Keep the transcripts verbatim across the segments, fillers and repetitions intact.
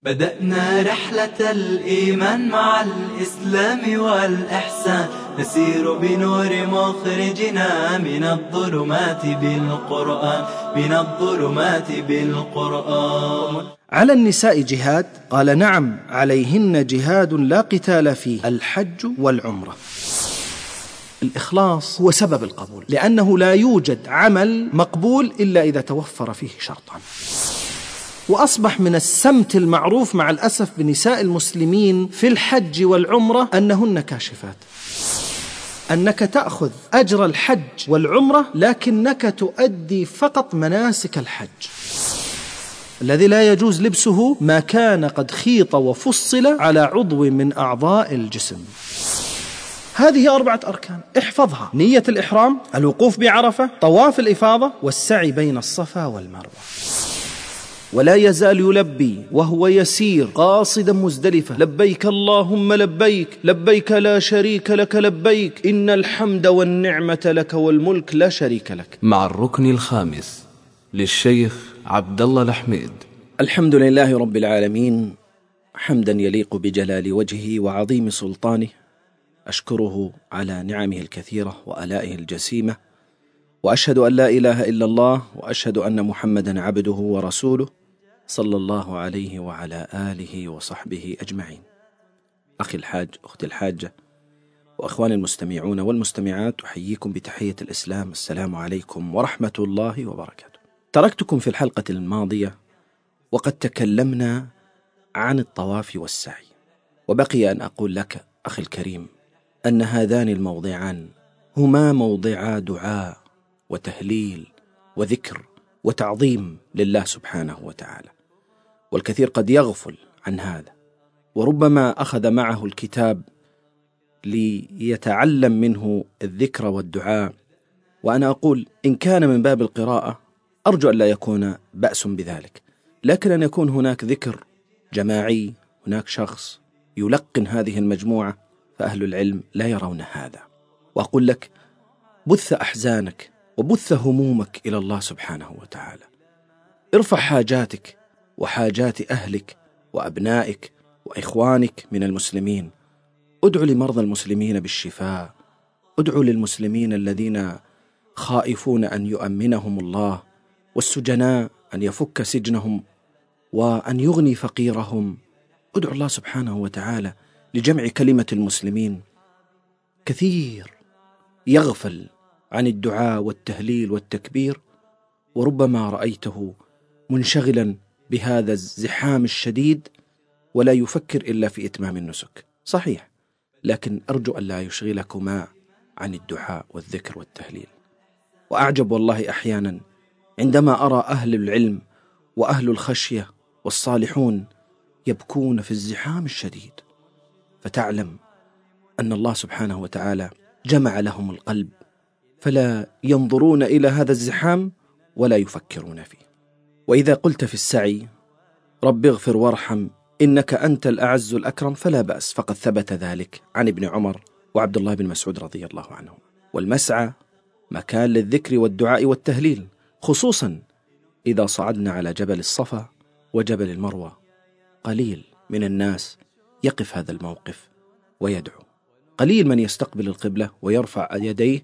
بدأنا رحلة الإيمان مع الإسلام والإحسان، نسير بنور مخرجنا من الظلمات بالقرآن من الظلمات بالقرآن. على النساء جهاد؟ قال نعم، عليهن جهاد لا قتال فيه، الحج والعمرة. الإخلاص هو سبب القبول، لأنه لا يوجد عمل مقبول إلا إذا توفر فيه شرطان. وأصبح من السمت المعروف مع الأسف بنساء المسلمين في الحج والعمرة أنهن كاشفات، أنك تأخذ أجر الحج والعمرة لكنك تؤدي فقط مناسك الحج، الذي لا يجوز لبسه ما كان قد خيط وفصل على عضو من أعضاء الجسم. هذه أربعة أركان احفظها: نية الإحرام، الوقوف بعرفة، طواف الإفاضة، والسعي بين الصفا والمروة. ولا يزال يلبي وهو يسير قاصدا مزدلفة: لبيك اللهم لبيك، لبيك لا شريك لك لبيك، إن الحمد والنعمة لك والملك لا شريك لك. مع الركن الخامس للشيخ عبد الله الحميد. الحمد لله رب العالمين، حمدا يليق بجلال وجهه وعظيم سلطانه، أشكره على نعمه الكثيرة وآلائه الجسيمة، وأشهد أن لا إله إلا الله، وأشهد أن محمدا عبده ورسوله صلى الله عليه وعلى آله وصحبه أجمعين. أخي الحاج، أختي الحاجة، وأخواني المستمعون والمستمعات، أحييكم بتحية الإسلام: السلام عليكم ورحمة الله وبركاته. تركتكم في الحلقة الماضية وقد تكلمنا عن الطواف والسعي، وبقي أن أقول لك أخي الكريم أن هذان الموضعان هما موضعا دعاء وتهليل وذكر وتعظيم لله سبحانه وتعالى، والكثير قد يغفل عن هذا، وربما أخذ معه الكتاب ليتعلم منه الذكر والدعاء. وأنا أقول إن كان من باب القراءة أرجو أن لا يكون بأس بذلك، لكن أن يكون هناك ذكر جماعي، هناك شخص يلقن هذه المجموعة، فأهل العلم لا يرون هذا. وأقول لك: بث أحزانك وبث همومك إلى الله سبحانه وتعالى، ارفع حاجاتك وحاجات أهلك وأبنائك وإخوانك من المسلمين، ادعو لمرضى المسلمين بالشفاء، ادعو للمسلمين الذين خائفون أن يؤمنهم الله، والسجناء أن يفك سجنهم وأن يغني فقيرهم. ادعو الله سبحانه وتعالى لجمع كلمة المسلمين. كثير يغفل عن الدعاء والتهليل والتكبير، وربما رأيته منشغلا بهذا الزحام الشديد ولا يفكر إلا في إتمام النسك. صحيح، لكن أرجو أن لا يشغلكما عن الدعاء والذكر والتهليل. وأعجب والله أحيانا عندما أرى أهل العلم وأهل الخشية والصالحون يبكون في الزحام الشديد، فتعلم أن الله سبحانه وتعالى جمع لهم القلب، فلا ينظرون إلى هذا الزحام ولا يفكرون فيه. وإذا قلت في السعي: رب اغفر وارحم إنك أنت الأعز الأكرم، فلا بأس، فقد ثبت ذلك عن ابن عمر وعبد الله بن مسعود رضي الله عنهم. والمسعى مكان للذكر والدعاء والتهليل، خصوصا إذا صعدنا على جبل الصفا وجبل المروة. قليل من الناس يقف هذا الموقف ويدعو، قليل من يستقبل القبلة ويرفع يديه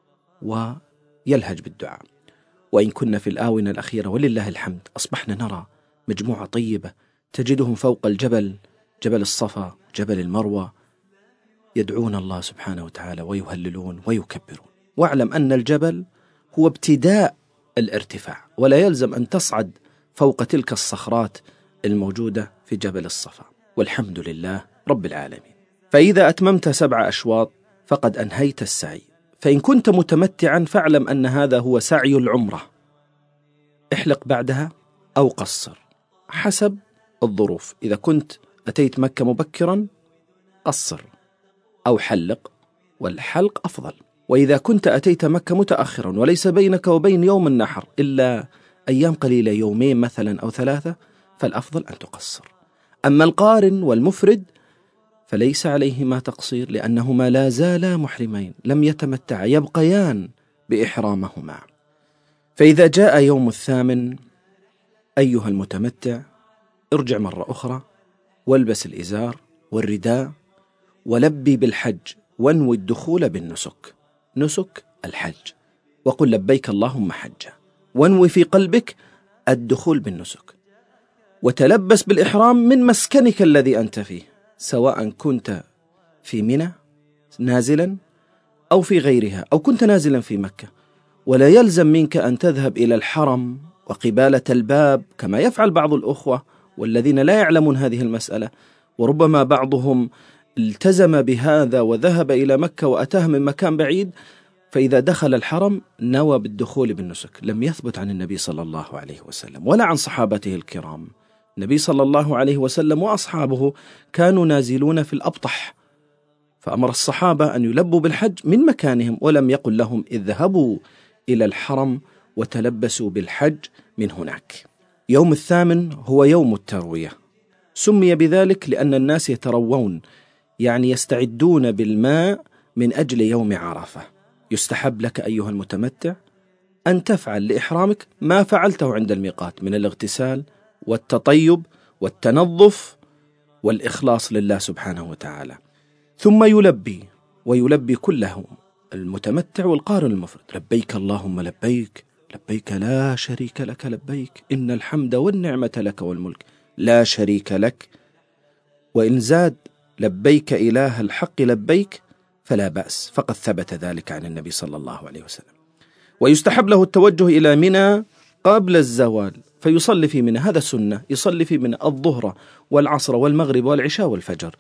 ويلهج بالدعاء. وإن كنا في الآونة الأخيرة ولله الحمد أصبحنا نرى مجموعة طيبة تجدهم فوق الجبل، جبل الصفا، جبل المروة، يدعون الله سبحانه وتعالى ويهللون ويكبرون. واعلم أن الجبل هو ابتداء الارتفاع، ولا يلزم أن تصعد فوق تلك الصخرات الموجودة في جبل الصفا. والحمد لله رب العالمين. فإذا أتممت سبع أشواط فقد أنهيت السعي. فإن كنت متمتعا فاعلم أن هذا هو سعي العمرة، احلق بعدها أو قصر حسب الظروف. إذا كنت أتيت مكة مبكرا قصر أو حلق، والحلق أفضل. وإذا كنت أتيت مكة متأخرا وليس بينك وبين يوم النحر إلا أيام قليلة، يومين مثلا أو ثلاثة، فالأفضل أن تقصر. أما القارن والمفرد فليس عليهما تقصير، لأنهما لا زالا محرمين، لم يتمتعا، يبقيان بإحرامهما. فإذا جاء يوم الثامن أيها المتمتع ارجع مرة أخرى والبس الإزار والرداء ولبي بالحج وانوي الدخول بالنسك. نسك الحج، وقل لبيك اللهم حجا، وانوي في قلبك الدخول بالنسك، وتلبس بالإحرام من مسكنك الذي أنت فيه، سواء كنت في منى نازلا أو في غيرها، أو كنت نازلا في مكة. ولا يلزم منك أن تذهب إلى الحرم وقبالة الباب كما يفعل بعض الأخوة والذين لا يعلمون هذه المسألة، وربما بعضهم التزم بهذا وذهب إلى مكة وأتاه من مكان بعيد، فإذا دخل الحرم نوى بالدخول بالنسك. لم يثبت عن النبي صلى الله عليه وسلم ولا عن صحابته الكرام. النبي صلى الله عليه وسلم وأصحابه كانوا نازلون في الأبطح، فأمر الصحابة أن يلبوا بالحج من مكانهم، ولم يقل لهم اذهبوا إلى الحرم وتلبسوا بالحج من هناك. يوم الثامن هو يوم التروية، سمي بذلك لأن الناس يتروون، يعني يستعدون بالماء من أجل يوم عرفة. يستحب لك أيها المتمتع أن تفعل لإحرامك ما فعلته عند الميقات من الاغتسال والتطيب والتنظف والإخلاص لله سبحانه وتعالى، ثم يلبي، ويلبي كله المتمتع والقارن المفرد: لبيك اللهم لبيك، لبيك لا شريك لك لبيك، إن الحمد والنعمة لك والملك لا شريك لك. وإن زاد: لبيك إله الحق لبيك، فلا بأس، فقد ثبت ذلك عن النبي صلى الله عليه وسلم. ويستحب له التوجه إلى منى قبل الزوال فيصلي في منى، هذا سنة، يصلي في منى الظهر والعصر والمغرب والعشاء والفجر.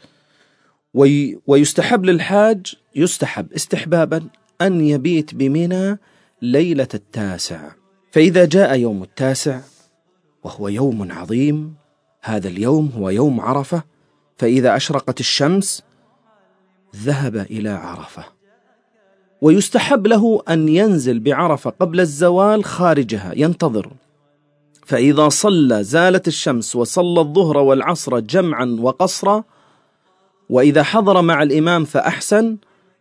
وي ويستحب للحاج، يستحب استحبابا أن يبيت بمنى ليلة التاسع، فإذا جاء يوم التاسع وهو يوم عظيم، هذا اليوم هو يوم عرفة، فإذا أشرقت الشمس ذهب إلى عرفة. ويستحب له أن ينزل بعرفة قبل الزوال خارجها ينتظر، فإذا صلى زالت الشمس وصلى الظهر والعصر جمعا وقصرا، وإذا حضر مع الإمام فأحسن،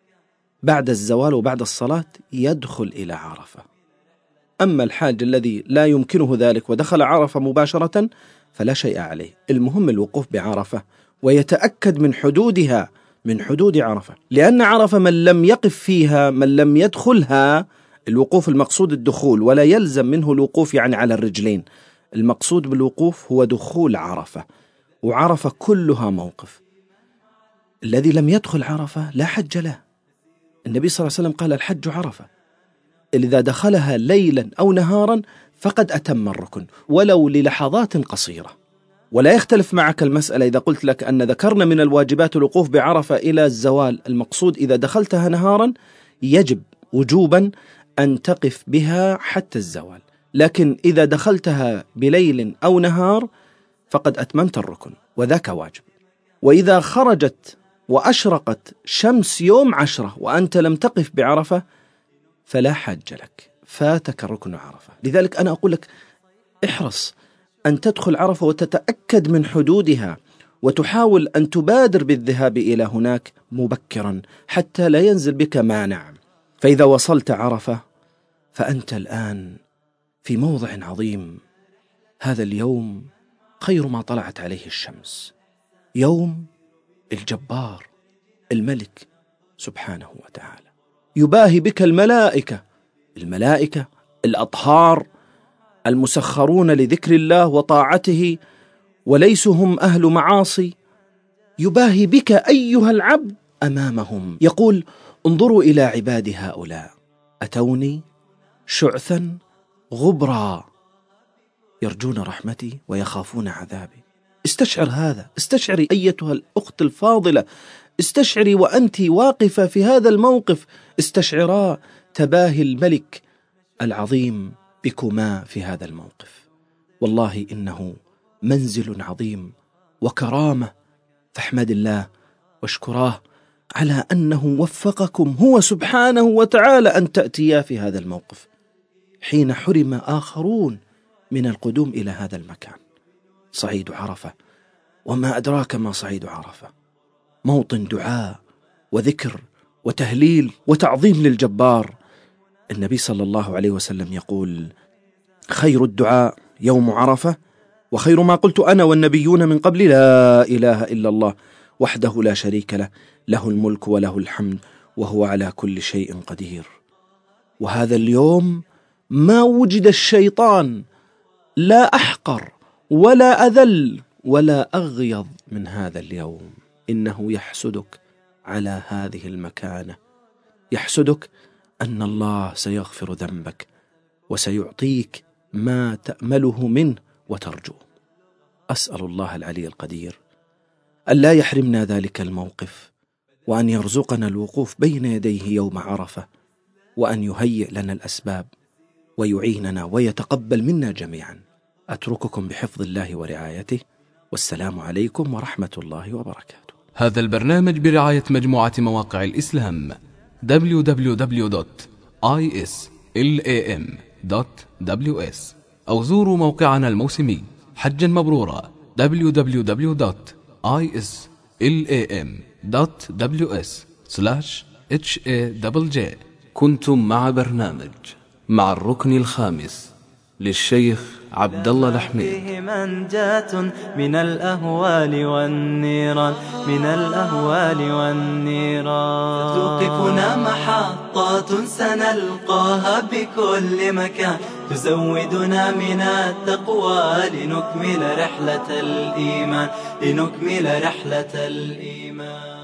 بعد الزوال وبعد الصلاة يدخل إلى عرفة. أما الحاج الذي لا يمكنه ذلك ودخل عرفة مباشرة فلا شيء عليه، المهم الوقوف بعرفة ويتأكد من حدودها، من حدود عرفة، لأن عرفة من لم يقف فيها، من لم يدخلها، الوقوف المقصود الدخول، ولا يلزم منه الوقوف يعني على الرجلين، المقصود بالوقوف هو دخول عرفة، وعرفة كلها موقف. الذي لم يدخل عرفة لا حج له. النبي صلى الله عليه وسلم قال: الحج عرفة، إذا دخلها ليلا أو نهارا فقد أتم الركن ولو للحظات قصيرة. ولا يختلف معك المسألة إذا قلت لك أن ذكرنا من الواجبات الوقوف بعرفة إلى الزوال، المقصود إذا دخلتها نهارا يجب وجوبا أن تقف بها حتى الزوال، لكن إذا دخلتها بليل أو نهار فقد أتممت الركن وذاك واجب. وإذا خرجت وأشرقت شمس يوم عشرة وأنت لم تقف بعرفة فلا حج لك، فاتك ركن عرفة. لذلك أنا أقول لك احرص أن تدخل عرفة وتتأكد من حدودها، وتحاول أن تبادر بالذهاب إلى هناك مبكرا حتى لا ينزل بك مانع. فإذا وصلت عرفة فأنت الآن في موضع عظيم. هذا اليوم خير ما طلعت عليه الشمس، يوم الجبار الملك سبحانه وتعالى، يباهي بك الملائكة، الملائكة الأطهار المسخرون لذكر الله وطاعته وليسوا هم أهل معاصي، يباهي بك أيها العبد أمامهم، يقول: انظروا إلى عبادي هؤلاء أتوني شعثا غبرا يرجون رحمتي ويخافون عذابي. استشعر هذا، استشعري أيتها الأخت الفاضلة، استشعري وأنت واقفة في هذا الموقف، استشعرا تباهي الملك العظيم بكما في هذا الموقف. والله إنه منزل عظيم وكرامة، فاحمد الله واشكراه على أنه وفقكم هو سبحانه وتعالى أن تأتيا في هذا الموقف حين حرم آخرون من القدوم إلى هذا المكان. صعيد عرفة، وما أدراك ما صعيد عرفة، موطن دعاء وذكر وتهليل وتعظيم للجبار. النبي صلى الله عليه وسلم يقول: خير الدعاء يوم عرفة وخير ما قلت أنا والنبيون من قبل لا إله إلا الله وحده لا شريك له، له الملك وله الحمد وهو على كل شيء قدير. وهذا اليوم ما وجد الشيطان لا أحقر ولا أذل ولا أغيظ من هذا اليوم. إنه يحسدك على هذه المكانة، يحسدك أن الله سيغفر ذنبك وسيعطيك ما تأمله منه وترجو. أسأل الله العلي القدير أن لا يحرمنا ذلك الموقف، وأن يرزقنا الوقوف بين يديه يوم عرفة، وأن يهيئ لنا الأسباب ويعيننا ويتقبل منا جميعا. أترككم بحفظ الله ورعايته، والسلام عليكم ورحمة الله وبركاته. هذا البرنامج برعاية مجموعة مواقع الإسلام دبليو دبليو دبليو دوت آي إس إل إيه إم دوت دبليو إس، أو زوروا موقعنا الموسمي حجا مبرورا دبليو دبليو دبليو دوت آي إس إل إيه إم دوت دبليو إس سلاش إتش إيه جي جي. كنتم مع برنامج مع الركن الخامس للشيخ عبد الله الحميد. فيه منجاة من الأهوال والنيران، من الأهوال والنيران. توقفنا محطات سنلقاها بكل مكان، تزودنا من التقوى لنكمل رحلة الإيمان، لنكمل رحلة الإيمان.